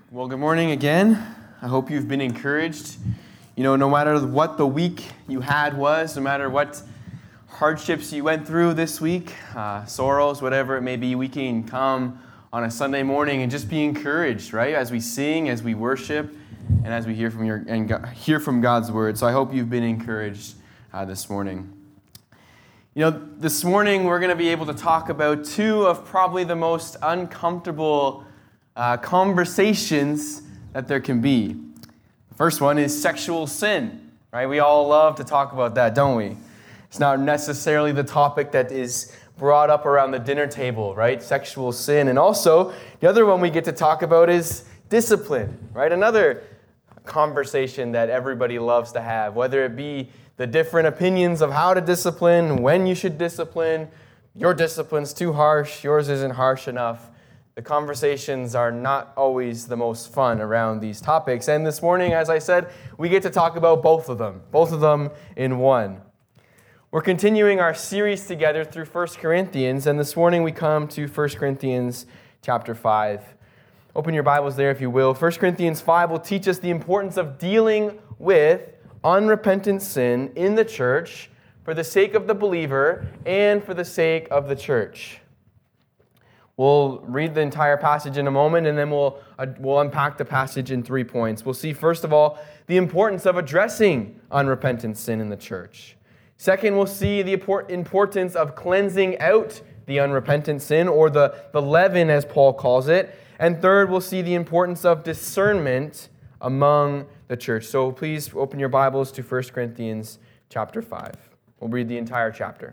Well, good morning again. I hope you've been encouraged. No matter what the week you had was, no matter what hardships you went through this week, sorrows, whatever it may be, we can come on a Sunday morning and just be encouraged, right? As we sing, as we worship, and as we hear from God's word. So I hope you've been encouraged this morning. This morning we're going to be able to talk about two of probably the most uncomfortable conversations that there can be. The first one is sexual sin, right? We all love to talk about that, don't we? It's not necessarily the topic that is brought up around the dinner table, right? Sexual sin. And also, the other one we get to talk about is discipline, right? Another conversation that everybody loves to have, whether it be the different opinions of how to discipline, when you should discipline, your discipline's too harsh, yours isn't harsh enough. The conversations are not always the most fun around these topics. And this morning, as I said, we get to talk about both of them in one. We're continuing our series together through 1 Corinthians, and this morning we come to 1 Corinthians chapter 5. Open your Bibles there if you will. 1 Corinthians 5 will teach us the importance of dealing with unrepentant sin in the church for the sake of the believer and for the sake of the church. We'll read the entire passage in a moment, and then we'll unpack the passage in 3 points. We'll see, first of all, the importance of addressing unrepentant sin in the church. Second, we'll see the importance of cleansing out the unrepentant sin, or the leaven, as Paul calls it. And third, we'll see the importance of discernment among the church. So please open your Bibles to 1 Corinthians chapter 5. We'll read the entire chapter.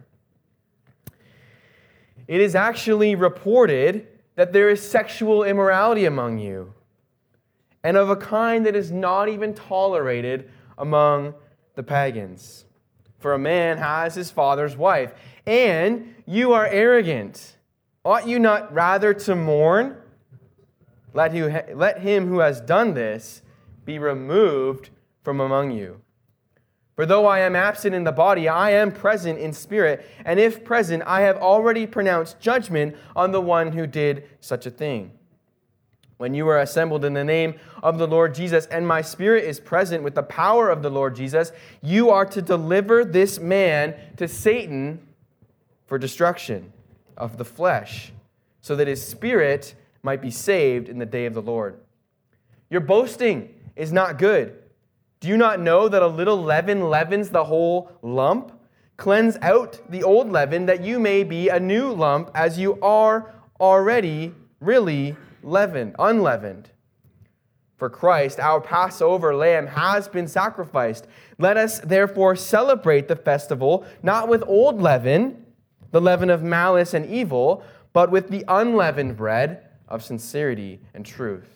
It is actually reported that there is sexual immorality among you, and of a kind that is not even tolerated among the pagans. For a man has his father's wife, and you are arrogant. Ought you not rather to mourn? Let him who has done this be removed from among you. For though I am absent in the body, I am present in spirit, and if present, I have already pronounced judgment on the one who did such a thing. When you are assembled in the name of the Lord Jesus, and my spirit is present with the power of the Lord Jesus, you are to deliver this man to Satan for destruction of the flesh, so that his spirit might be saved in the day of the Lord. Your boasting is not good. Do you not know that a little leaven leavens the whole lump? Cleanse out the old leaven, that you may be a new lump, as you are already really unleavened. For Christ, our Passover lamb, has been sacrificed. Let us therefore celebrate the festival, not with old leaven, the leaven of malice and evil, but with the unleavened bread of sincerity and truth.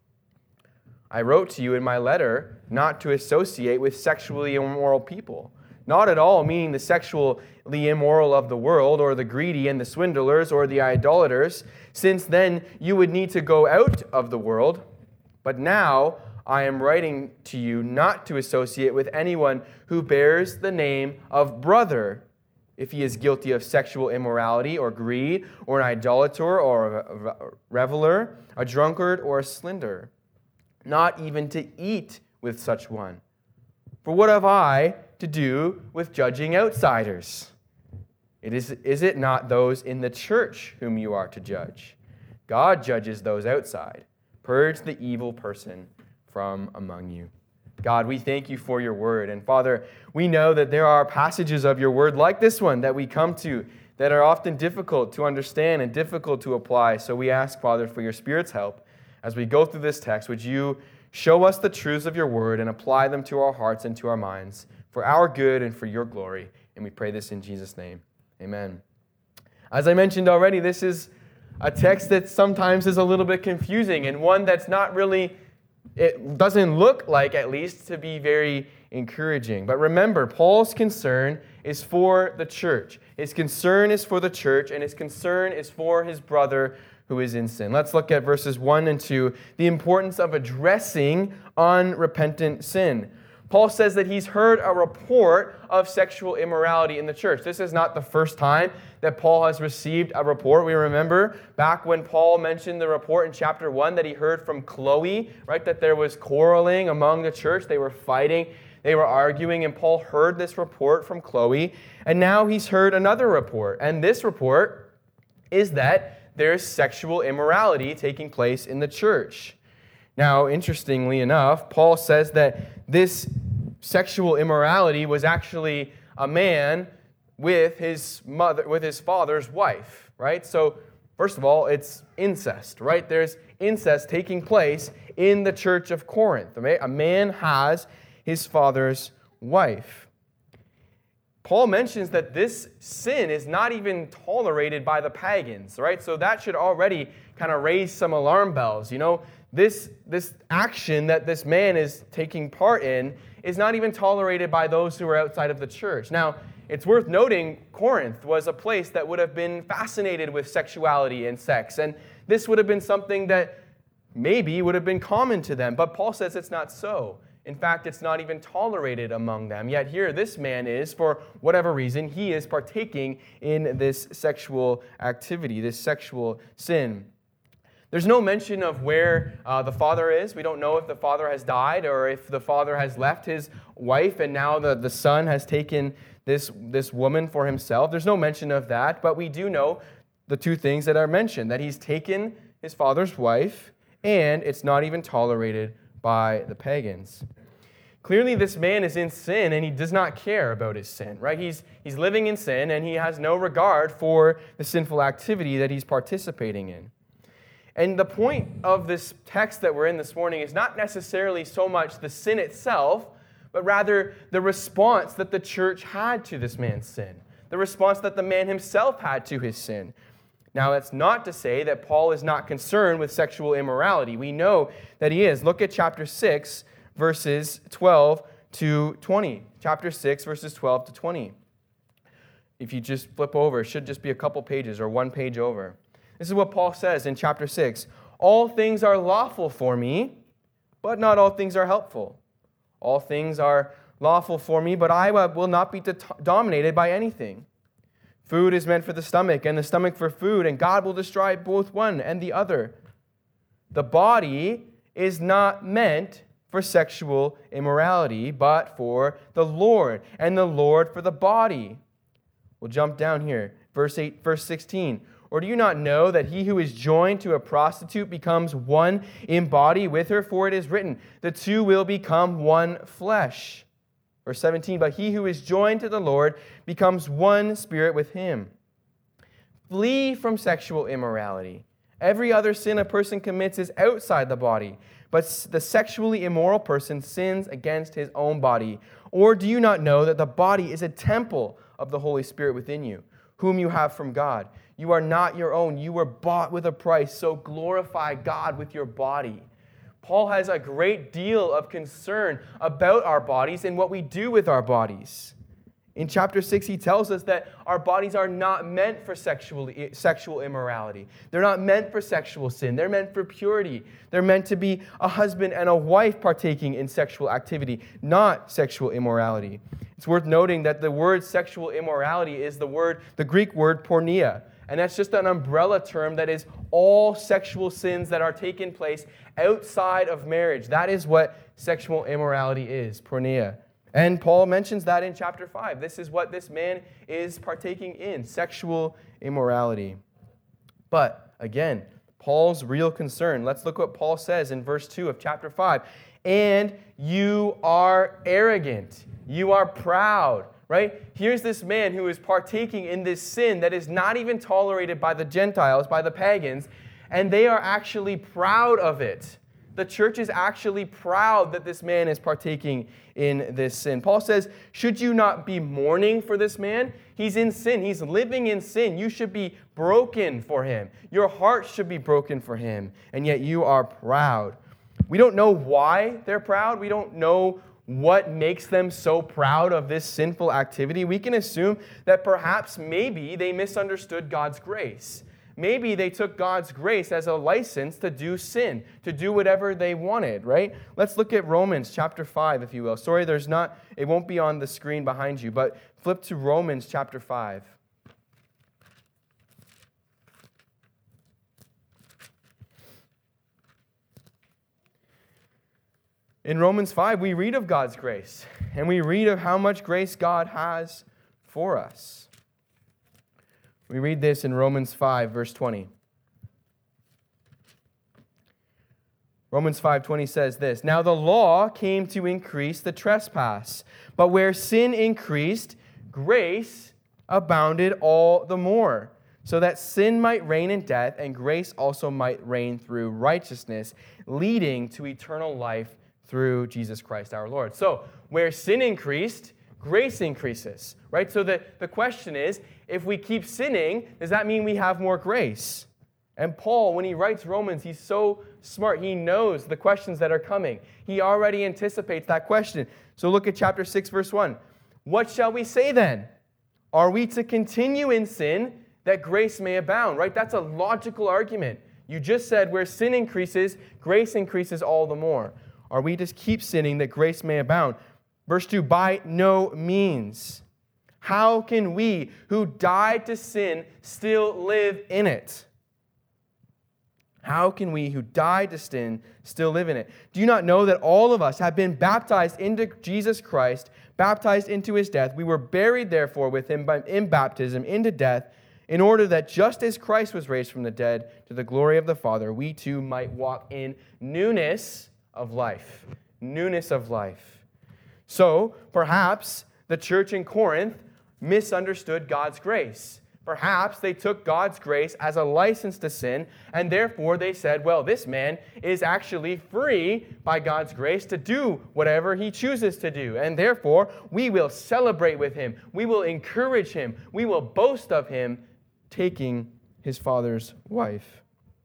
I wrote to you in my letter not to associate with sexually immoral people, not at all meaning the sexually immoral of the world, or the greedy and the swindlers, or the idolaters, since then you would need to go out of the world. But now I am writing to you not to associate with anyone who bears the name of brother, if he is guilty of sexual immorality, or greed, or an idolater, or a reveler, a drunkard, or a slanderer. Not even to eat with such one. For what have I to do with judging outsiders? Is it not those in the church whom you are to judge? God judges those outside. Purge the evil person from among you. God, we thank you for your word. And Father, we know that there are passages of your word like this one that we come to that are often difficult to understand and difficult to apply. So we ask, Father, for your Spirit's help. As we go through this text, would you show us the truths of your word and apply them to our hearts and to our minds for our good and for your glory. And we pray this in Jesus' name. Amen. As I mentioned already, this is a text that sometimes is a little bit confusing, and one that's not really, it doesn't look like, at least, to be very encouraging. But remember, Paul's concern is for the church. His concern is for the church, and his concern is for his brother who is in sin. Let's look at verses 1 and 2, the importance of addressing unrepentant sin. Paul says that he's heard a report of sexual immorality in the church. This is not the first time that Paul has received a report. We remember back when Paul mentioned the report in chapter 1 that he heard from Chloe, right, that there was quarreling among the church. They were fighting, they were arguing, and Paul heard this report from Chloe. And now he's heard another report. And this report is that there's sexual immorality taking place in the church. Now, interestingly enough, Paul says that this sexual immorality was actually a man with his father's wife, right? So, first of all, it's incest, right? There's incest taking place in the church of Corinth. Right? A man has his father's wife. Paul mentions that this sin is not even tolerated by the pagans, right? So that should already kind of raise some alarm bells. You know, this action that this man is taking part in is not even tolerated by those who are outside of the church. Now, it's worth noting Corinth was a place that would have been fascinated with sexuality and sex, and this would have been something that maybe would have been common to them, but Paul says it's not so. In fact, it's not even tolerated among them. Yet here, this man is, for whatever reason, he is partaking in this sexual activity, this sexual sin. There's no mention of where the father is. We don't know if the father has died or if the father has left his wife and now the son has taken this woman for himself. There's no mention of that, but we do know the two things that are mentioned, that he's taken his father's wife and it's not even tolerated by the pagans. Clearly, this man is in sin and he does not care about his sin, right? He's living in sin and he has no regard for the sinful activity that he's participating in. And the point of this text that we're in this morning is not necessarily so much the sin itself, but rather the response that the church had to this man's sin, the response that the man himself had to his sin. Now, that's not to say that Paul is not concerned with sexual immorality. We know that he is. Look at chapter 6, verses 12 to 20. Chapter 6, verses 12 to 20. If you just flip over, it should just be a couple pages or one page over. This is what Paul says in chapter 6. All things are lawful for me, but not all things are helpful. All things are lawful for me, but I will not be dominated by anything. Food is meant for the stomach, and the stomach for food, and God will destroy both one and the other. The body is not meant for sexual immorality, but for the Lord, and the Lord for the body. We'll jump down here. Verse 16. Or do you not know that he who is joined to a prostitute becomes one in body with her? For it is written, the two will become one flesh. Verse 17, but he who is joined to the Lord becomes one spirit with him. Flee from sexual immorality. Every other sin a person commits is outside the body, but the sexually immoral person sins against his own body. Or do you not know that the body is a temple of the Holy Spirit within you, whom you have from God? You are not your own. You were bought with a price, so glorify God with your body. Paul has a great deal of concern about our bodies and what we do with our bodies. In chapter 6, he tells us that our bodies are not meant for sexual immorality. They're not meant for sexual sin. They're meant for purity. They're meant to be a husband and a wife partaking in sexual activity, not sexual immorality. It's worth noting that the word sexual immorality is the Greek word porneia. And that's just an umbrella term that is all sexual sins that are taking place outside of marriage. That is what sexual immorality is, porneia. And Paul mentions that in chapter 5. This is what this man is partaking in, sexual immorality. But again, Paul's real concern. Let's look what Paul says in verse 2 of chapter 5. And you are arrogant. You are proud. Right? Here's this man who is partaking in this sin that is not even tolerated by the Gentiles, by the pagans, and they are actually proud of it. The church is actually proud that this man is partaking in this sin. Paul says, should you not be mourning for this man? He's in sin. He's living in sin. You should be broken for him. Your heart should be broken for him, and yet you are proud. We don't know why they're proud. We don't know what makes them so proud of this sinful activity. We can assume that perhaps maybe they misunderstood God's grace. maybe they took God's grace as a license to do sin, to do whatever they wanted, right? Let's look at Romans chapter 5, if you will. Sorry, it won't be on the screen behind you, but flip to Romans chapter 5. In Romans 5, we read of God's grace, and we read of how much grace God has for us. We read this in Romans 5, verse 20. Romans 5:20 says this, "Now the law came to increase the trespass, but where sin increased, grace abounded all the more, so that sin might reign in death, and grace also might reign through righteousness, leading to eternal life through Jesus Christ our Lord." So, where sin increased, grace increases, right? So the question is, if we keep sinning, does that mean we have more grace? And Paul, when he writes Romans, he's so smart. He knows the questions that are coming. He already anticipates that question. So look at chapter 6, verse 1. "What shall we say then? Are we to continue in sin that grace may abound?" Right? That's a logical argument. You just said where sin increases, grace increases all the more. Are we to keep sinning that grace may abound? Verse 2, "By no means. How can we who died to sin still live in it?" How can we who died to sin still live in it? "Do you not know that all of us have been baptized into Jesus Christ, baptized into his death? We were buried therefore with him in baptism into death, in order that just as Christ was raised from the dead to the glory of the Father, we too might walk in newness of life." Newness of life. So, perhaps the church in Corinth misunderstood God's grace. Perhaps they took God's grace as a license to sin, and therefore they said, well, this man is actually free by God's grace to do whatever he chooses to do, and therefore we will celebrate with him, we will encourage him, we will boast of him taking his father's wife.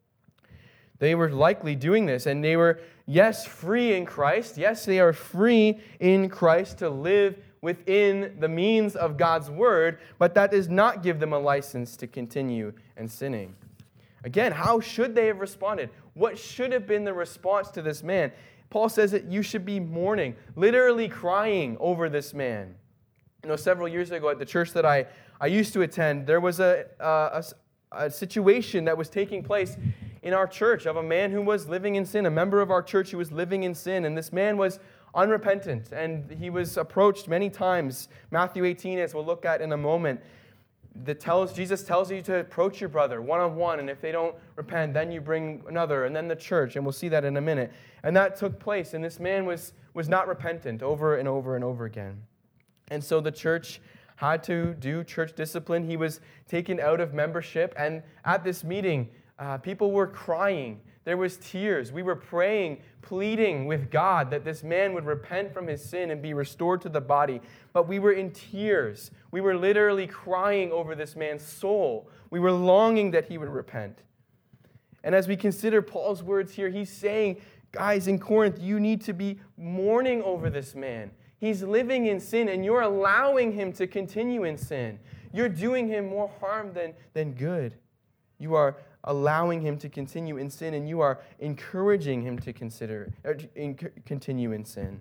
They were likely doing this, and they were, yes, free in Christ. Yes, they are free in Christ to live within the means of God's word, but that does not give them a license to continue in sinning. Again, how should they have responded? What should have been the response to this man? Paul says that you should be mourning, literally crying over this man. You know, several years ago at the church that I used to attend, there was a situation that was taking place in our church of a man who was living in sin, a member of our church who was living in sin, and this man was unrepentant, and he was approached many times. Matthew 18, as we'll look at in a moment, Jesus tells you to approach your brother one-on-one, and if they don't repent, then you bring another, and then the church, and we'll see that in a minute. And that took place, and this man was not repentant over and over and over again. And so the church had to do church discipline. He was taken out of membership, and at this meeting, people were crying. There was tears. We were praying, pleading with God that this man would repent from his sin and be restored to the body. But we were in tears. We were literally crying over this man's soul. We were longing that he would repent. And as we consider Paul's words here, he's saying, guys, in Corinth, you need to be mourning over this man. He's living in sin, and you're allowing him to continue in sin. You're doing him more harm than good. You are allowing him to continue in sin, and you are encouraging him to continue in sin.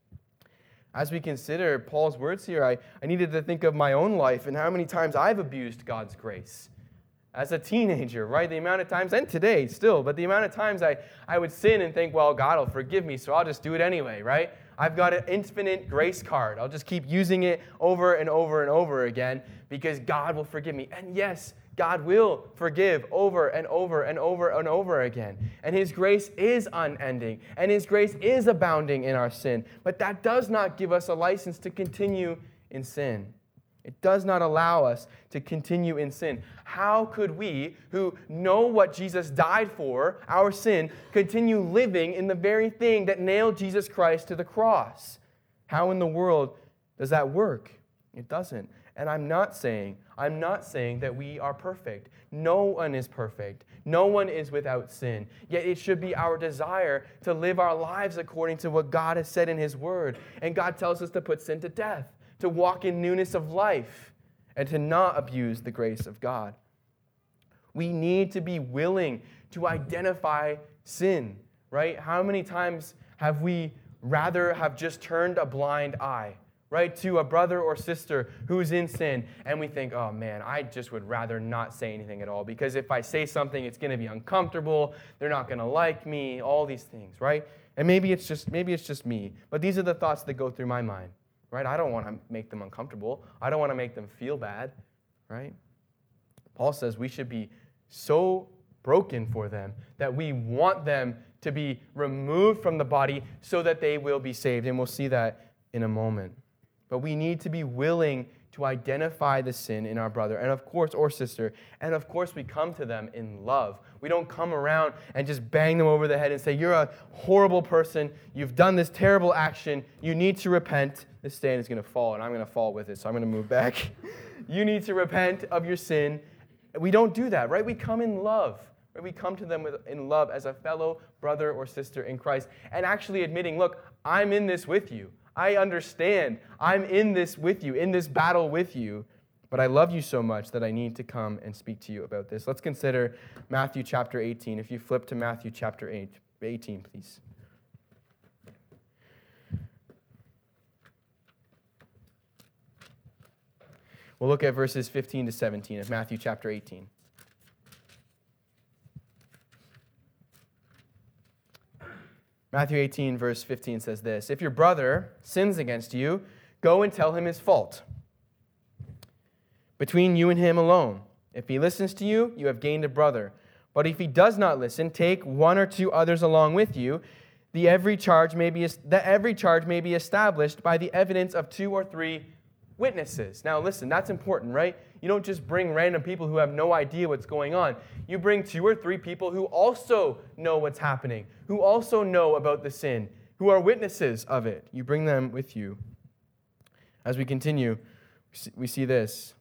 As we consider Paul's words here, I needed to think of my own life and how many times I've abused God's grace. As a teenager, right? The amount of times, and today still, but the amount of times I would sin and think, well, God will forgive me, so I'll just do it anyway, right? I've got an infinite grace card. I'll just keep using it over and over and over again because God will forgive me. And yes, God will forgive over and over and over and over again. And his grace is unending, and his grace is abounding in our sin. But that does not give us a license to continue in sin. It does not allow us to continue in sin. How could we, who know what Jesus died for, our sin, continue living in the very thing that nailed Jesus Christ to the cross? How in the world does that work? It doesn't. And I'm not saying that we are perfect. No one is perfect. No one is without sin. Yet it should be our desire to live our lives according to what God has said in his word. And God tells us to put sin to death, to walk in newness of life, and to not abuse the grace of God. We need to be willing to identify sin, right? How many times have we rather have just turned a blind eye, right, to a brother or sister who's in sin, and we think, oh man, I just would rather not say anything at all, because if I say something, it's going to be uncomfortable, they're not going to like me, all these things, right? And maybe it's just me, but these are the thoughts that go through my mind, right? I don't want to make them uncomfortable. I don't want to make them feel bad, right? Paul says we should be so broken for them that we want them to be removed from the body so that they will be saved, and we'll see that in a moment. But we need to be willing to identify the sin in our brother and of course, or sister. And of course, we come to them in love. We don't come around and just bang them over the head and say, you're a horrible person. You've done this terrible action. You need to repent. This stand is going to fall, and I'm going to fall with it, so I'm going to move back. You need to repent of your sin. We don't do that, right? We come in love. Right? We come to them in love as a fellow brother or sister in Christ, and actually admitting, look, I'm in this with you. I understand. I'm in this with you, in this battle with you, but I love you so much that I need to come and speak to you about this. Let's consider Matthew chapter 18. If you flip to Matthew chapter 18, please. We'll look at verses 15 to 17 of Matthew chapter 18. Matthew 18, verse 15 says this, if your brother sins against you, go and tell him his fault between you and him alone. If he listens to you, you have gained a brother. But if he does not listen, take one or two others along with you, that every charge may be established by the evidence of 2 or 3 witnesses. Now listen, that's important, right? You don't just bring random people who have no idea what's going on. You bring 2 or 3 people who also know what's happening, who also know about the sin, who are witnesses of it. You bring them with you. As we continue, we see this.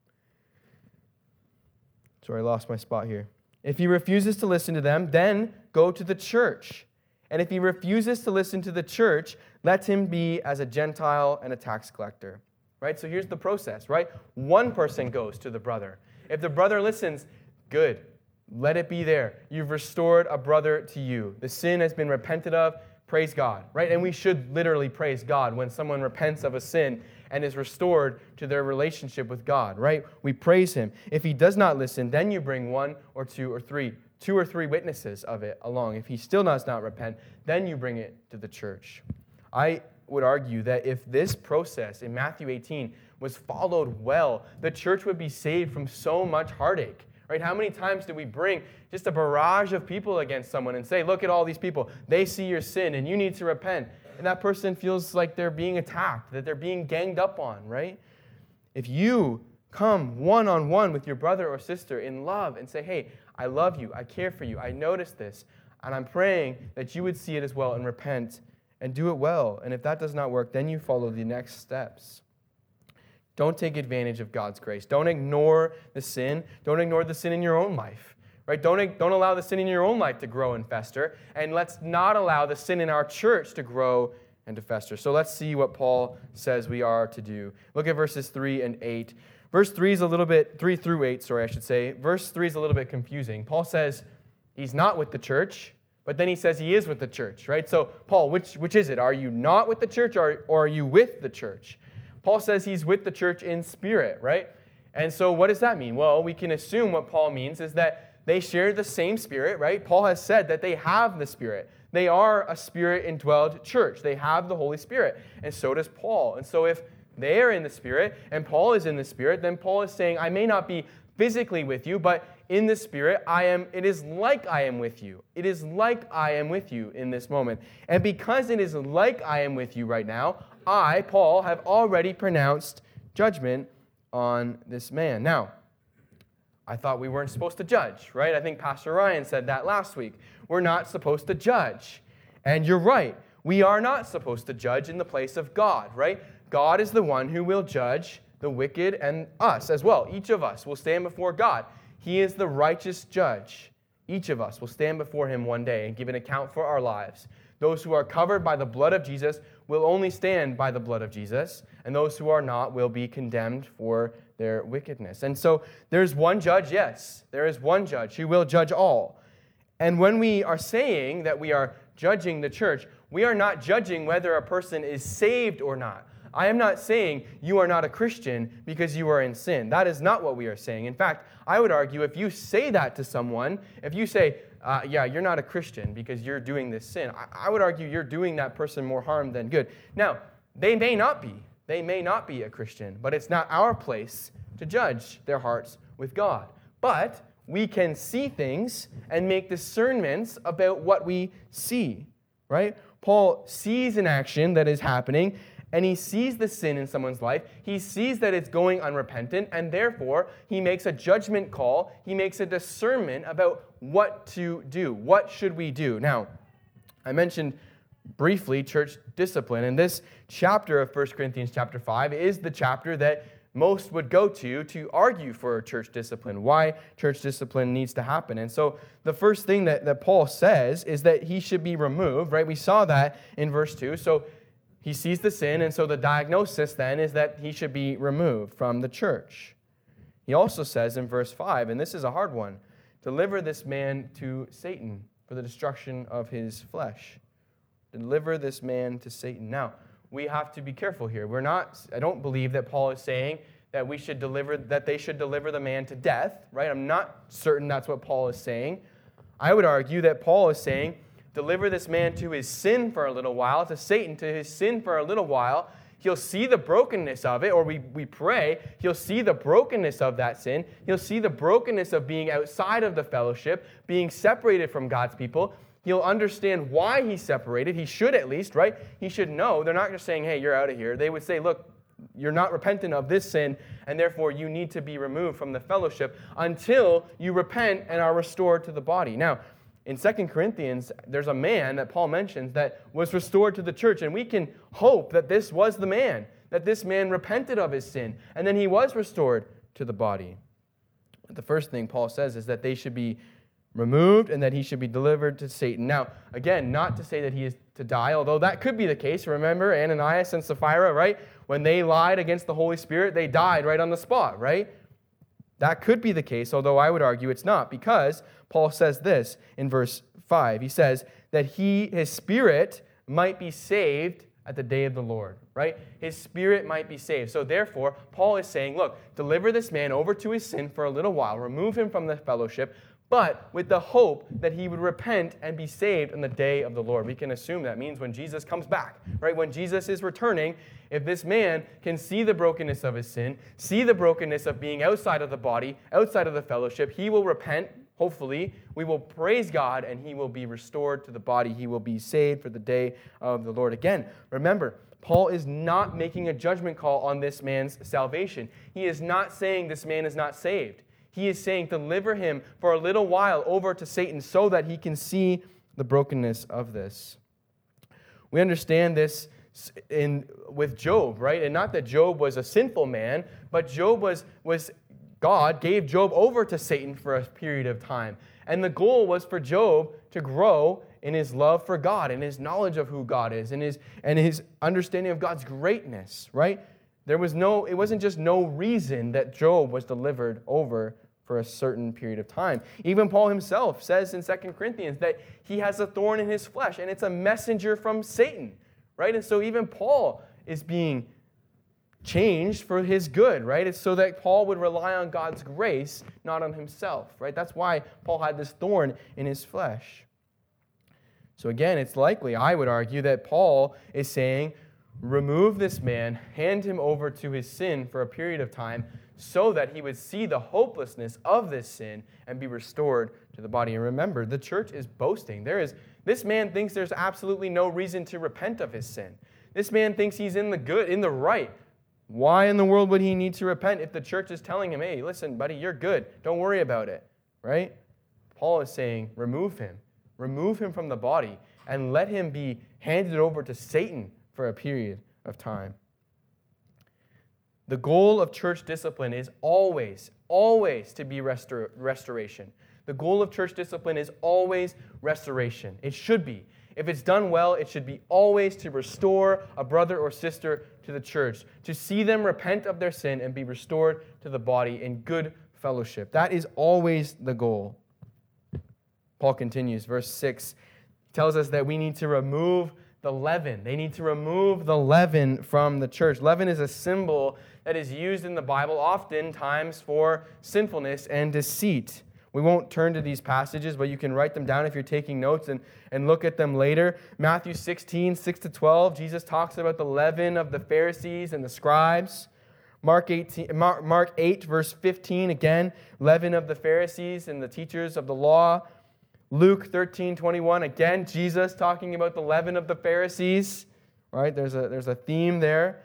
Sorry, I lost my spot here. If he refuses to listen to them, then go to the church. And if he refuses to listen to the church, let him be as a Gentile and a tax collector. Right? So here's the process, right? One person goes to the brother. If the brother listens, good. Let it be there. You've restored a brother to you. The sin has been repented of. Praise God, right? And we should literally praise God when someone repents of a sin and is restored to their relationship with God, right? We praise him. If he does not listen, then you bring 1 or 2 or 3 witnesses of it along. If he still does not repent, then you bring it to the church. I would argue that if this process in Matthew 18 was followed well, the church would be saved from so much heartache, right? How many times do we bring just a barrage of people against someone and say, look at all these people, they see your sin and you need to repent, and that person feels like they're being attacked, that they're being ganged up on, right? If you come one-on-one with your brother or sister in love and say, hey, I love you, I care for you, I noticed this, and I'm praying that you would see it as well and repent and do it well. And if that does not work, then you follow the next steps. Don't take advantage of God's grace. Don't ignore the sin. Don't ignore the sin in your own life. Right? Don't allow the sin in your own life to grow and fester. And let's not allow the sin in our church to grow and to fester. So let's see what Paul says we are to do. Look at verses 3 and 8. Verse 3 is a little bit, 3 through 8, I should say. Verse 3 is a little bit confusing. Paul says he's not with the church, but then he says he is with the church, right? So, Paul, which is it? Are you not with the church or are you with the church? Paul says he's with the church in spirit, right? And so what does that mean? Well, we can assume what Paul means is that they share the same spirit, right? Paul has said that they have the Spirit. They are a Spirit-indwelled church. They have the Holy Spirit, and so does Paul. And so if they are in the Spirit and Paul is in the Spirit, then Paul is saying, I may not be physically with you, but in the Spirit, it is like I am with you. It is like I am with you in this moment. And because it is like I am with you right now, I, Paul, have already pronounced judgment on this man. Now, I thought we weren't supposed to judge, right? I think Pastor Ryan said that last week. We're not supposed to judge. And you're right. We are not supposed to judge in the place of God, right? God is the one who will judge the wicked and us as well. Each of us will stand before God. He is the righteous judge. Each of us will stand before him one day and give an account for our lives. Those who are covered by the blood of Jesus will only stand by the blood of Jesus, and those who are not will be condemned for their wickedness. And so there's one judge, yes, there is one judge who will judge all. And when we are saying that we are judging the church, we are not judging whether a person is saved or not. I am not saying you are not a Christian because you are in sin. That is not what we are saying. In fact, I would argue if you say that to someone, if you say, yeah, you're not a Christian because you're doing this sin, I would argue you're doing that person more harm than good. Now, they may not be. They may not be a Christian, but it's not our place to judge their hearts with God. But we can see things and make discernments about what we see, right? Paul sees an action that is happening, and he sees the sin in someone's life. He sees that it's going unrepentant, and therefore he makes a judgment call. He makes a discernment about what to do. What should we do? Now, I mentioned briefly church discipline, and this chapter of 1 Corinthians chapter 5 is the chapter that most would go to argue for church discipline, why church discipline needs to happen. And so the first thing that Paul says is that he should be removed, right? We saw that in verse 2. So he sees the sin, and so the diagnosis then is that he should be removed from the church. He also says in verse 5, and this is a hard one, deliver this man to Satan for the destruction of his flesh. Deliver this man to Satan. Now, we have to be careful here. I don't believe that Paul is saying that they should deliver the man to death, right? I'm not certain that's what Paul is saying. I would argue that Paul is saying, deliver this man to his sin for a little while, to Satan, to his sin for a little while. He'll see the brokenness of it, or we pray, he'll see the brokenness of that sin. He'll see the brokenness of being outside of the fellowship, being separated from God's people. He'll understand why he's separated. He should at least, right? He should know. They're not just saying, hey, you're out of here. They would say, look, you're not repentant of this sin, and therefore you need to be removed from the fellowship until you repent and are restored to the body. Now, in 2 Corinthians, there's a man that Paul mentions that was restored to the church, and we can hope that this was the man, that this man repented of his sin, and then he was restored to the body. But the first thing Paul says is that they should be removed and that he should be delivered to Satan. Now, again, not to say that he is to die, although that could be the case. Remember Ananias and Sapphira, right? When they lied against the Holy Spirit, they died right on the spot, right? That could be the case, although I would argue it's not, because Paul says this in verse 5. He says that his spirit might be saved at the day of the Lord, right? His spirit might be saved. So therefore, Paul is saying, look, deliver this man over to his sin for a little while, remove him from the fellowship, but with the hope that he would repent and be saved on the day of the Lord. We can assume that means when Jesus comes back, right? When Jesus is returning, if this man can see the brokenness of his sin, see the brokenness of being outside of the body, outside of the fellowship, he will repent, hopefully. We will praise God, and he will be restored to the body. He will be saved for the day of the Lord. Again, remember, Paul is not making a judgment call on this man's salvation. He is not saying this man is not saved. He is saying, deliver him for a little while over to Satan so that he can see the brokenness of this. We understand this with Job, right? And not that Job was a sinful man, but Job was God gave Job over to Satan for a period of time. And the goal was for Job to grow in his love for God and his knowledge of who God is and his understanding of God's greatness, right? It wasn't just no reason that Job was delivered over for a certain period of time. Even Paul himself says in 2 Corinthians that he has a thorn in his flesh, and it's a messenger from Satan, right? And so even Paul is being changed for his good, right? It's so that Paul would rely on God's grace, not on himself, right? That's why Paul had this thorn in his flesh. So again, it's likely, I would argue, that Paul is saying, remove this man, hand him over to his sin for a period of time so that he would see the hopelessness of this sin and be restored to the body. And remember, the church is boasting. This man thinks there's absolutely no reason to repent of his sin. This man thinks he's in the right. Why in the world would he need to repent if the church is telling him, hey, listen, buddy, you're good. Don't worry about it, right? Paul is saying, remove him. Remove him from the body and let him be handed over to Satan for a period of time. The goal of church discipline is always to be restoration. The goal of church discipline is always restoration. It should be. If it's done well, it should be always to restore a brother or sister to the church, to see them repent of their sin and be restored to the body in good fellowship. That is always the goal. Paul continues, verse 6 tells us that we need to remove the leaven. They need to remove the leaven from the church. Leaven is a symbol that is used in the Bible oftentimes for sinfulness and deceit. We won't turn to these passages, but you can write them down if you're taking notes and look at them later. Matthew 16, 6-12, Jesus talks about the leaven of the Pharisees and the scribes. Mark 8, verse 15, again, leaven of the Pharisees and the teachers of the law. Luke 13:21, again, Jesus talking about the leaven of the Pharisees. Right? There's a theme there.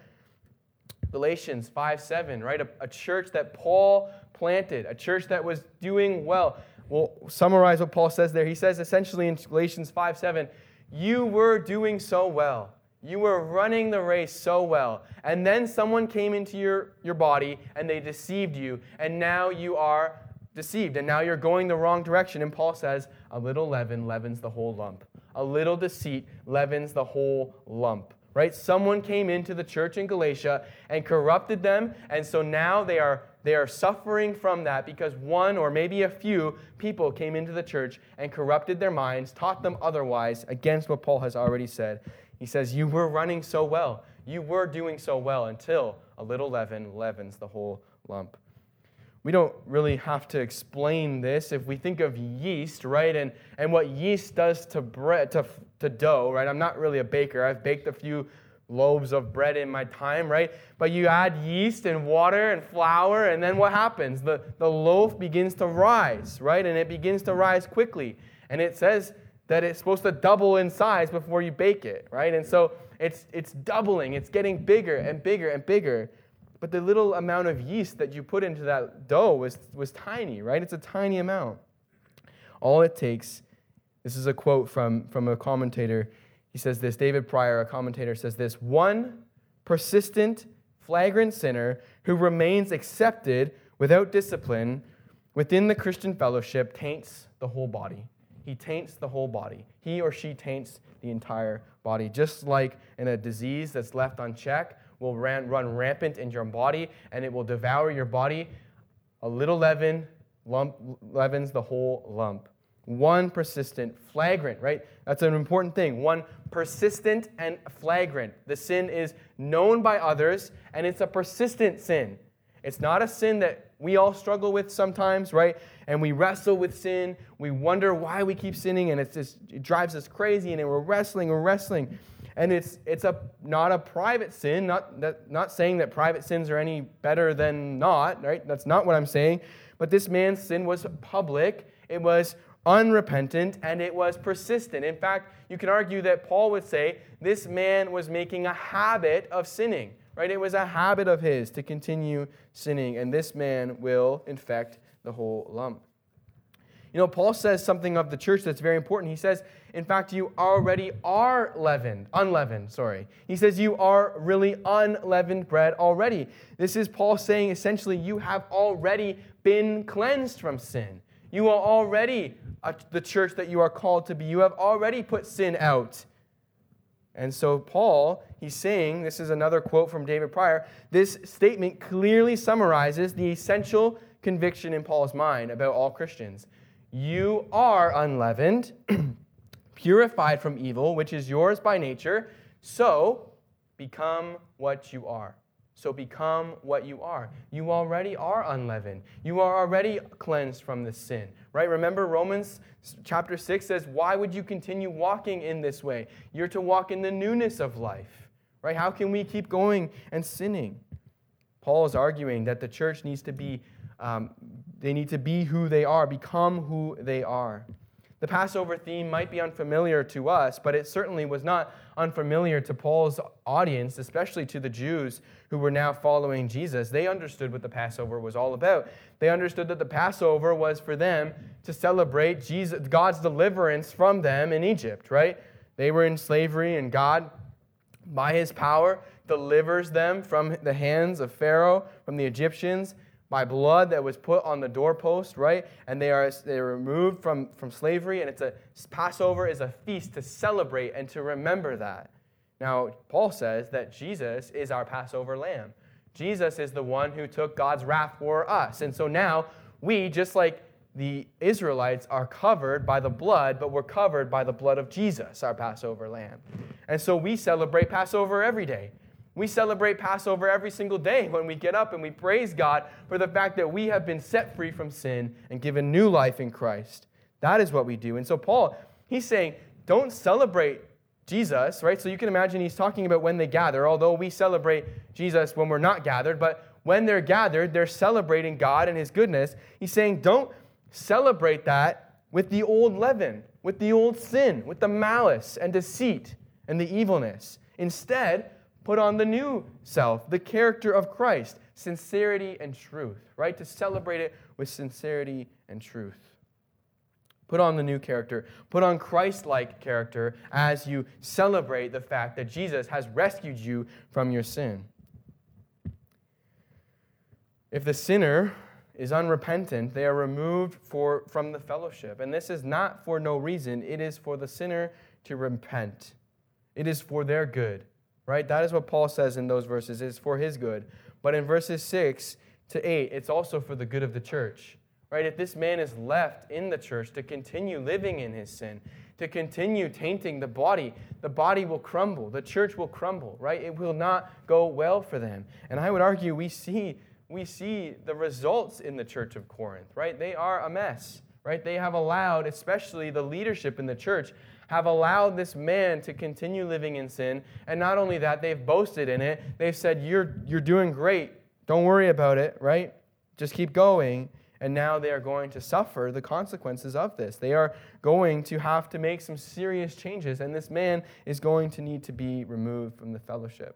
Galatians 5:7, right? A church that Paul planted, a church that was doing well. We'll summarize what Paul says there. He says essentially in Galatians 5:7, you were doing so well. You were running the race so well. And then someone came into your body and they deceived you. And now you are deceived. And now you're going the wrong direction. And Paul says, a little leaven leavens the whole lump. A little deceit leavens the whole lump. Right? Someone came into the church in Galatia and corrupted them. And so now they are suffering from that because one or maybe a few people came into the church and corrupted their minds, taught them otherwise against what Paul has already said. He says, you were running so well. You were doing so well until a little leaven leavens the whole lump. We don't really have to explain this. If we think of yeast, right, and what yeast does to bread, to dough, right? I'm not really a baker. I've baked a few loaves of bread in my time, right? But you add yeast and water and flour, and then what happens? The loaf begins to rise, right? And it begins to rise quickly. And it says that it's supposed to double in size before you bake it, right? And so it's doubling. It's getting bigger and bigger and bigger. But the little amount of yeast that you put into that dough was tiny, right? It's a tiny amount. All it takes, this is a quote from a commentator. He says this, David Pryor, a commentator, says this, one persistent, flagrant sinner who remains accepted without discipline within the Christian fellowship taints the whole body. He taints the whole body. He or she taints the entire body. Just like in a disease that's left unchecked will run rampant in your body and it will devour your body, a little leaven leavens the whole lump. One persistent, flagrant, right? That's an important thing. One persistent and flagrant. The sin is known by others, and it's a persistent sin. It's not a sin that we all struggle with sometimes, right? And we wrestle with sin. We wonder why we keep sinning, and it drives us crazy, and we're wrestling. And it's not a private sin, not saying that private sins are any better than not, right? That's not what I'm saying. But this man's sin was public. It was unrepentant, and it was persistent. In fact, you can argue that Paul would say this man was making a habit of sinning, right? It was a habit of his to continue sinning, and this man will infect the whole lump. You know, Paul says something of the church that's very important. He says, in fact, you already are unleavened. He says you are really unleavened bread already. This is Paul saying essentially you have already been cleansed from sin. You are already the church that you are called to be. You have already put sin out. And so Paul, he's saying, this is another quote from David Pryor, this statement clearly summarizes the essential conviction in Paul's mind about all Christians. You are unleavened, purified from evil, which is yours by nature, so become what you are. So become what you are. You already are unleavened. You are already cleansed from this sin, right? Remember Romans chapter 6 says, why would you continue walking in this way? You're to walk in the newness of life, right? How can we keep going and sinning? Paul is arguing that the church needs to be, they need to be who they are, become who they are. The Passover theme might be unfamiliar to us, but it certainly was not unfamiliar to Paul's audience, especially to the Jews who were now following Jesus. They understood what the Passover was all about. They understood that the Passover was for them to celebrate God's deliverance from them in Egypt, right? They were in slavery, and God, by his power, delivers them from the hands of Pharaoh, from the Egyptians, by blood that was put on the doorpost, right? And they're removed from slavery, and Passover is a feast to celebrate and to remember that. Now, Paul says that Jesus is our Passover lamb. Jesus is the one who took God's wrath for us. And so now we, just like the Israelites, are covered by the blood, but we're covered by the blood of Jesus, our Passover lamb. And so we celebrate Passover every day. We celebrate Passover every single day when we get up and we praise God for the fact that we have been set free from sin and given new life in Christ. That is what we do. And so Paul, he's saying, don't celebrate Jesus, right? So you can imagine he's talking about when they gather, although we celebrate Jesus when we're not gathered, but when they're gathered, they're celebrating God and his goodness. He's saying, don't celebrate that with the old leaven, with the old sin, with the malice and deceit and the evilness. Instead, put on the new self, the character of Christ, sincerity and truth, right? To celebrate it with sincerity and truth. Put on the new character. Put on Christ-like character as you celebrate the fact that Jesus has rescued you from your sin. If the sinner is unrepentant, they are removed from the fellowship. And this is not for no reason. It is for the sinner to repent. It is for their good, right? That is what Paul says in those verses. It is for his good. But in verses 6 to 8, it's also for the good of the church. Right? If this man is left in the church to continue living in his sin, to continue tainting the body will crumble. The church will crumble, right? It will not go well for them. And I would argue we see the results in the church of Corinth, right? They are a mess, right? They have allowed, especially the leadership in the church, have allowed this man to continue living in sin. And not only that, they've boasted in it. They've said, you're doing great. Don't worry about it, right? Just keep going. And now they are going to suffer the consequences of this. They are going to have to make some serious changes, and this man is going to need to be removed from the fellowship.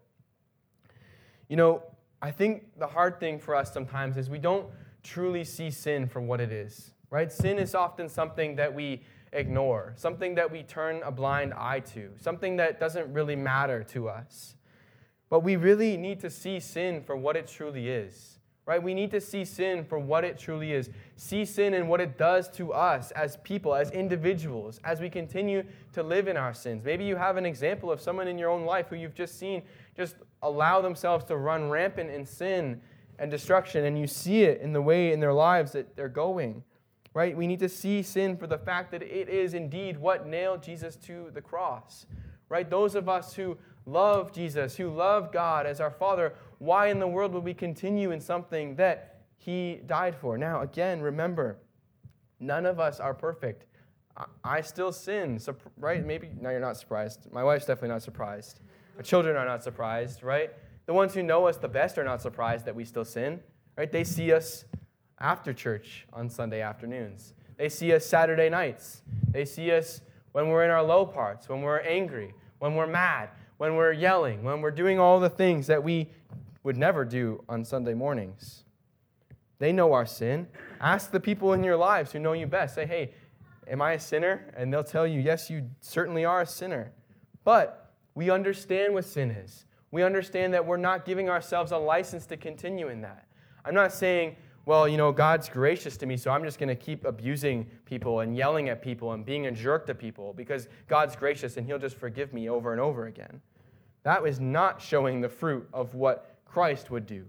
You know, I think the hard thing for us sometimes is we don't truly see sin for what it is, right? Sin is often something that we ignore, something that we turn a blind eye to, something that doesn't really matter to us. But we really need to see sin for what it truly is. Right? We need to see sin for what it truly is. See sin and what it does to us as people, as individuals, as we continue to live in our sins. Maybe you have an example of someone in your own life who you've just seen just allow themselves to run rampant in sin and destruction, and you see it in the way in their lives that they're going. Right? We need to see sin for the fact that it is indeed what nailed Jesus to the cross. Right? Those of us who love Jesus, who love God as our Father, why in the world would we continue in something that he died for? Now, again, remember, none of us are perfect. I still sin, right? Maybe, now you're not surprised. My wife's definitely not surprised. Our children are not surprised, right? The ones who know us the best are not surprised that we still sin, right? They see us after church on Sunday afternoons. They see us Saturday nights. They see us when we're in our low parts, when we're angry, when we're mad, when we're yelling, when we're doing all the things that we would never do on Sunday mornings. They know our sin. Ask the people in your lives who know you best. Say, hey, am I a sinner? And they'll tell you, yes, you certainly are a sinner. But we understand what sin is. We understand that we're not giving ourselves a license to continue in that. I'm not saying, well, you know, God's gracious to me, so I'm just going to keep abusing people and yelling at people and being a jerk to people because God's gracious and he'll just forgive me over and over again. That was not showing the fruit of what Christ would do.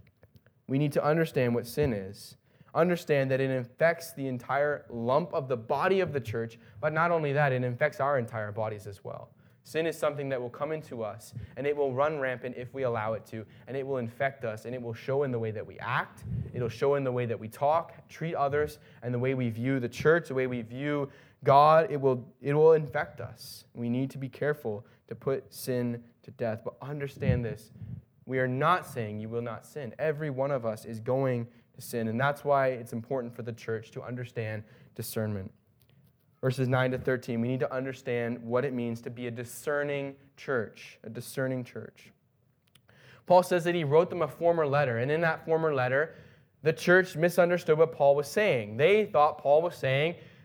We need to understand what sin is. Understand that it infects the entire lump of the body of the church, but not only that, it infects our entire bodies as well. Sin is something that will come into us, and it will run rampant if we allow it to, and it will infect us, and it will show in the way that we act, it'll show in the way that we talk, treat others, and the way we view the church, the way we view God. It will infect us. We need to be careful to put sin to death, but understand this. We are not saying you will not sin. Every one of us is going to sin, and that's why it's important for the church to understand discernment. Verses 9 to 13, we need to understand what it means to be a discerning church, a discerning church. Paul says that he wrote them a former letter, and in that former letter, the church misunderstood what Paul was saying. They thought Paul was saying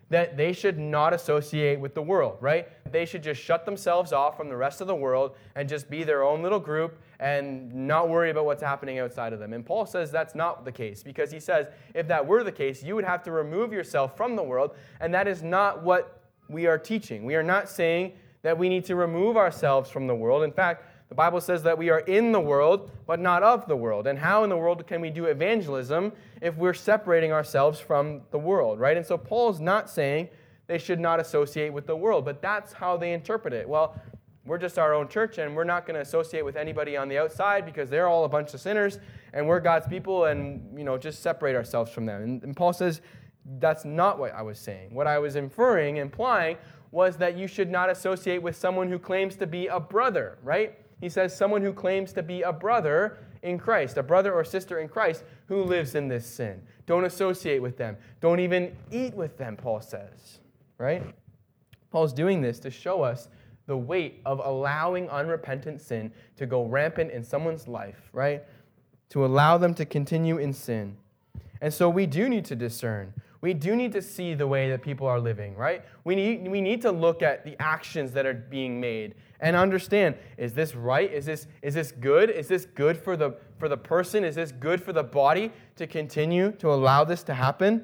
that they should not associate with the world, right? They should just shut themselves off from the rest of the world and just be their own little group and not worry about what's happening outside of them. And Paul says that's not the case, because he says if that were the case, you would have to remove yourself from the world, and that is not what we are teaching. We are not saying that we need to remove ourselves from the world. In fact, the Bible says that we are in the world, but not of the world. And how in the world can we do evangelism if we're separating ourselves from the world, right? And so Paul's not saying they should not associate with the world, but that's how they interpret it. Well, we're just our own church, and we're not going to associate with anybody on the outside because they're all a bunch of sinners, and we're God's people, and, just separate ourselves from them. And Paul says that's not what I was saying. What I was implying was that you should not associate with someone who claims to be a brother, right? He says someone who claims to be a brother in Christ, a brother or sister in Christ who lives in this sin. Don't associate with them. Don't even eat with them, Paul says, right? Paul's doing this to show us the weight of allowing unrepentant sin to go rampant in someone's life, right? To allow them to continue in sin. And so we do need to discern. We do need to see the way that people are living, right? We need to look at the actions that are being made and understand, is this right? Is this good? Is this good for the person? Is this good for the body to continue to allow this to happen?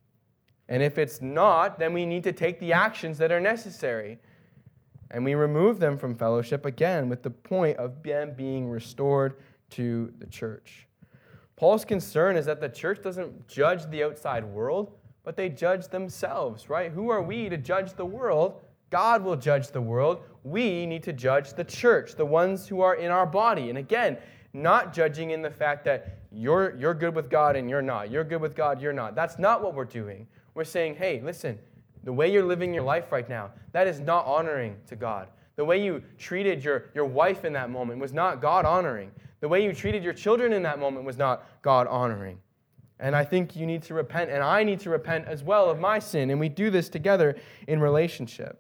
And if it's not, then we need to take the actions that are necessary. And we remove them from fellowship again with the point of them being restored to the church. Paul's concern is that the church doesn't judge the outside world, but they judge themselves, right? Who are we to judge the world? God will judge the world. We need to judge the church, the ones who are in our body. And again, not judging in the fact that you're good with God and you're not. You're good with God, you're not. That's not what we're doing. We're saying, hey, listen, the way you're living your life right now, that is not honoring to God. The way you treated your wife in that moment was not God honoring. The way you treated your children in that moment was not God honoring. And I think you need to repent, and I need to repent as well of my sin, and we do this together in relationship.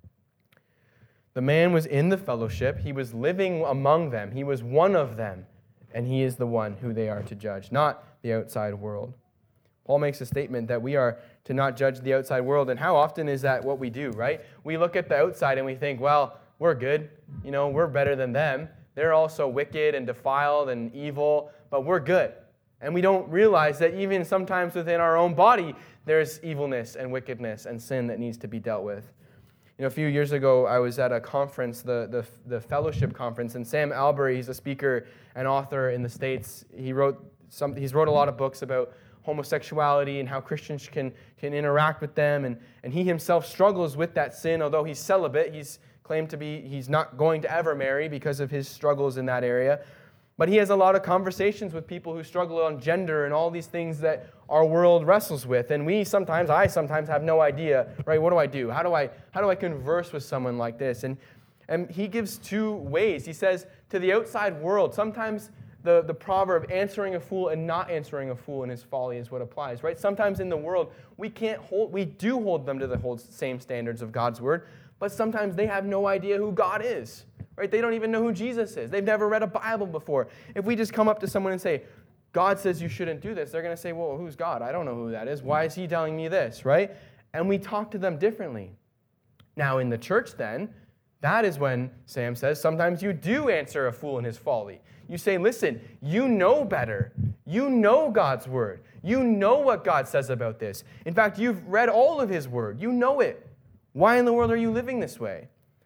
The man was in the fellowship. He was living among them. He was one of them, and he is the one who they are to judge, not the outside world. Paul makes a statement that we are to not judge the outside world, and how often is that what we do, right? We look at the outside and we think, well, we're good. We're better than them. They're also wicked and defiled and evil, but we're good. And we don't realize that even sometimes within our own body, there's evilness and wickedness and sin that needs to be dealt with. A few years ago, I was at a conference, the fellowship conference, and Sam Albury, he's a speaker and author in the States. He's wrote a lot of books about homosexuality and how Christians can interact with them, and he himself struggles with that sin. Although he's celibate, he's claimed to be, he's not going to ever marry because of his struggles in that area. But he has a lot of conversations with people who struggle on gender and all these things that our world wrestles with. And I sometimes have no idea, right? What do I do? How do I converse with someone like this? And he gives two ways. He says to the outside world, sometimes the proverb, answering a fool and not answering a fool in his folly is what applies, right? Sometimes in the world, we do hold them to the same standards of God's word, but sometimes they have no idea who God is. Right? They don't even know who Jesus is. They've never read a Bible before. If we just come up to someone and say, God says you shouldn't do this, they're going to say, well, who's God? I don't know who that is. Why is he telling me this, right? And we talk to them differently. Now, in the church then, that is when, Sam says, sometimes you do answer a fool in his folly. You say, listen, you know better. You know God's word. You know what God says about this. In fact, you've read all of his word. You know it. Why in the world are you living this way?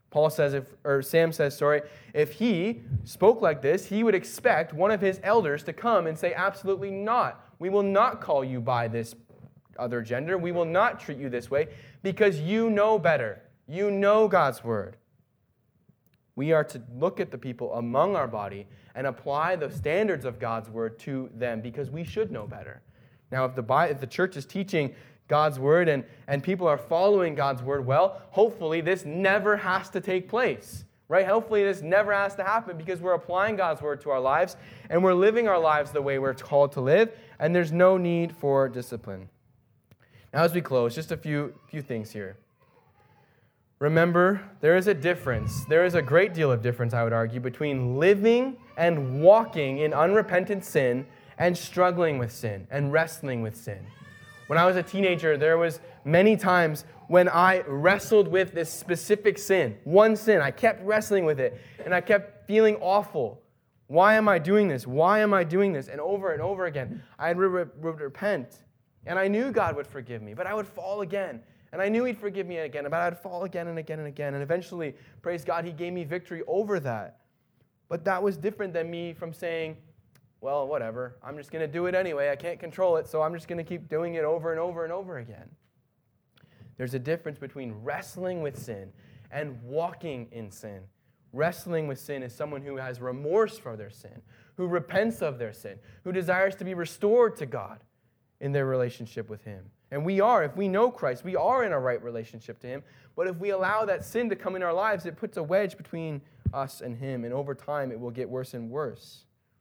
Sam says, if he spoke like this, he would expect one of his elders to come and say, absolutely not. We will not call you by this other gender. We will not treat you this way because you know better. You know God's word. We are to look at the people among our body and apply the standards of God's word to them because we should know better. Now, if the church is teaching God's word and people are following God's word well, hopefully this never has to take place, right? Hopefully this never has to happen because we're applying God's word to our lives and we're living our lives the way we're called to live, and there's no need for discipline. Now, as we close, just a few things here. Remember, there is a difference. There is a great deal of difference, I would argue, between living and walking in unrepentant sin and struggling with sin and wrestling with sin. When I was a teenager, there was many times when I wrestled with this specific sin, one sin. I kept wrestling with it, and I kept feeling awful. Why am I doing this? Why am I doing this? And over again, I would repent. And I knew God would forgive me, but I would fall again. And I knew He'd forgive me again, but I'd fall again and again and again. And eventually, praise God, He gave me victory over that. But that was different than me from saying, well, whatever, I'm just going to do it anyway. I can't control it, so I'm just going to keep doing it over and over and over again. There's a difference between wrestling with sin and walking in sin. Wrestling with sin is someone who has remorse for their sin, who repents of their sin, who desires to be restored to God in their relationship with Him. And we are, if we know Christ, we are in a right relationship to Him. But if we allow that sin to come in our lives, it puts a wedge between us and Him. And over time, it will get worse and worse.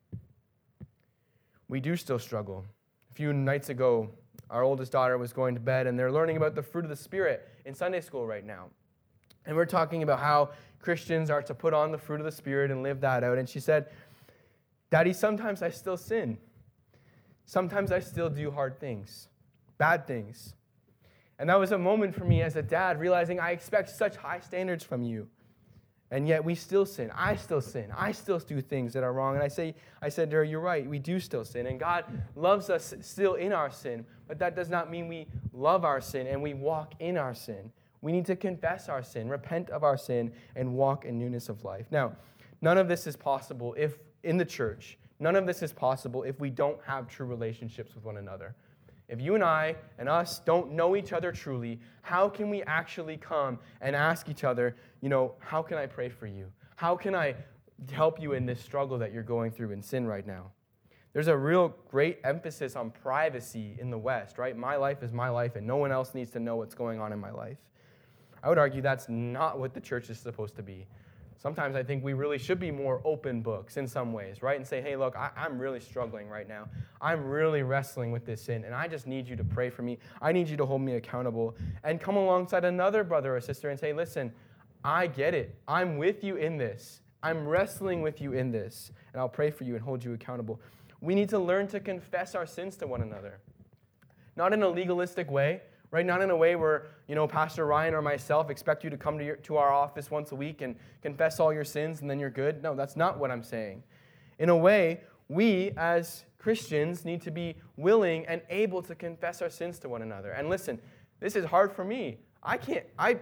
We do still struggle. A few nights ago, our oldest daughter was going to bed, and they're learning about the fruit of the Spirit in Sunday school right now. And we're talking about how Christians are to put on the fruit of the Spirit and live that out. And she said, Daddy, sometimes I still sin. Sometimes I still do hard things, bad things. And that was a moment for me as a dad, realizing I expect such high standards from you. And yet we still sin. I still sin. I still do things that are wrong. And I said to her, you're right, we do still sin. And God loves us still in our sin. But that does not mean we love our sin and we walk in our sin. We need to confess our sin, repent of our sin, and walk in newness of life. Now, none of this is possible if in the church. None of this is possible if we don't have true relationships with one another. If you and I and us don't know each other truly, how can we actually come and ask each other, how can I pray for you? How can I help you in this struggle that you're going through in sin right now? There's a real great emphasis on privacy in the West, right? My life is my life, and no one else needs to know what's going on in my life. I would argue that's not what the church is supposed to be. Sometimes I think we really should be more open books in some ways, right? And say, hey, look, I'm really struggling right now. I'm really wrestling with this sin, and I just need you to pray for me. I need you to hold me accountable. And come alongside another brother or sister and say, listen, I get it. I'm with you in this. I'm wrestling with you in this, and I'll pray for you and hold you accountable. We need to learn to confess our sins to one another. Not in a legalistic way, right? Not in a way where, Pastor Ryan or myself expect you to come to our office once a week and confess all your sins and then you're good. No, that's not what I'm saying. In a way, we as Christians need to be willing and able to confess our sins to one another. And listen, this is hard for me. I can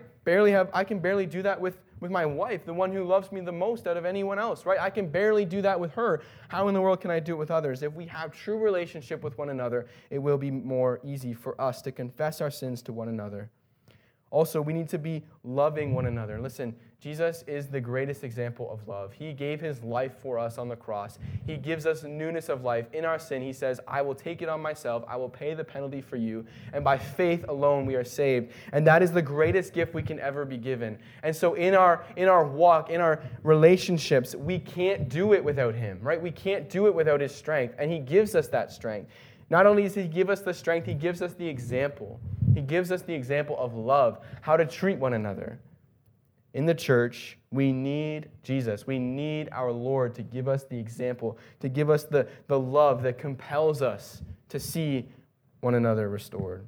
barely do that with my wife, the one who loves me the most out of anyone else, right? I can barely do that with her. How in the world can I do it with others? If we have true relationship with one another, it will be more easy for us to confess our sins to one another. Also, we need to be loving one another. Listen, Jesus is the greatest example of love. He gave His life for us on the cross. He gives us newness of life. In our sin, He says, I will take it on myself. I will pay the penalty for you. And by faith alone, we are saved. And that is the greatest gift we can ever be given. And so in our walk, in our relationships, we can't do it without Him, right? We can't do it without His strength. And He gives us that strength. Not only does He give us the strength, He gives us the example. He gives us the example of love, how to treat one another. In the church, we need Jesus. We need our Lord to give us the example, to give us the love that compels us to see one another restored.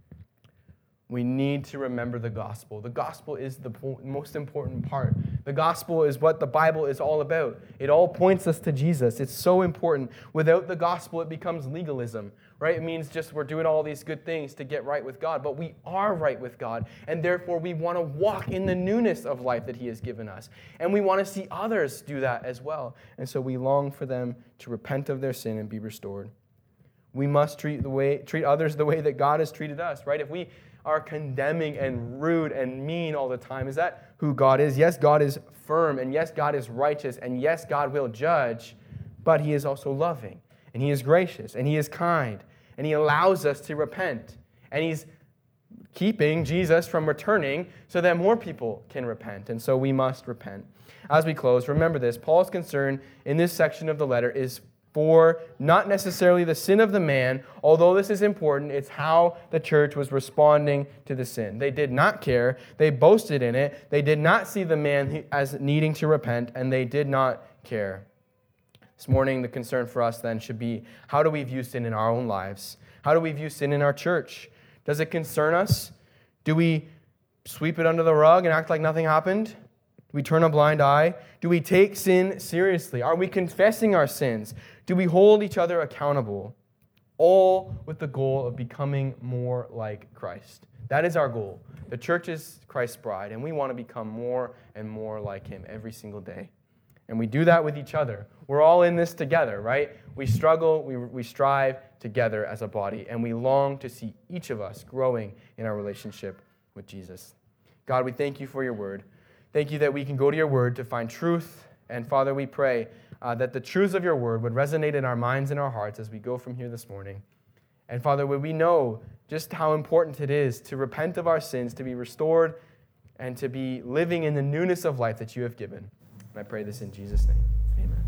We need to remember the gospel. The gospel is the most important part. The gospel is what the Bible is all about. It all points us to Jesus. It's so important. Without the gospel, it becomes legalism, right? It means just we're doing all these good things to get right with God, but we are right with God, and therefore we want to walk in the newness of life that He has given us. And we want to see others do that as well. And so we long for them to repent of their sin and be restored. We must treat others the way that God has treated us, right? If we are condemning and rude and mean all the time, is that who God is? Yes, God is firm, and yes, God is righteous, and yes, God will judge, but He is also loving, and He is gracious, and He is kind, and He allows us to repent, and He's keeping Jesus from returning so that more people can repent, and so we must repent. As we close, remember this, Paul's concern in this section of the letter is for not necessarily the sin of the man, although this is important, it's how the church was responding to the sin. They did not care. They boasted in it. They did not see the man as needing to repent, and they did not care. This morning, the concern for us then should be, how do we view sin in our own lives? How do we view sin in our church? Does it concern us? Do we sweep it under the rug and act like nothing happened? Do we turn a blind eye? Do we take sin seriously? Are we confessing our sins? Do we hold each other accountable? All with the goal of becoming more like Christ. That is our goal. The church is Christ's bride, and we want to become more and more like him every single day. And we do that with each other. We're all in this together, right? We struggle, we strive together as a body, and we long to see each of us growing in our relationship with Jesus. God, we thank you for your word. Thank you that we can go to your word to find truth. And Father, we pray that the truths of your word would resonate in our minds and our hearts as we go from here this morning. And Father, would we know just how important it is to repent of our sins, to be restored, and to be living in the newness of life that you have given. And I pray this in Jesus' name. Amen.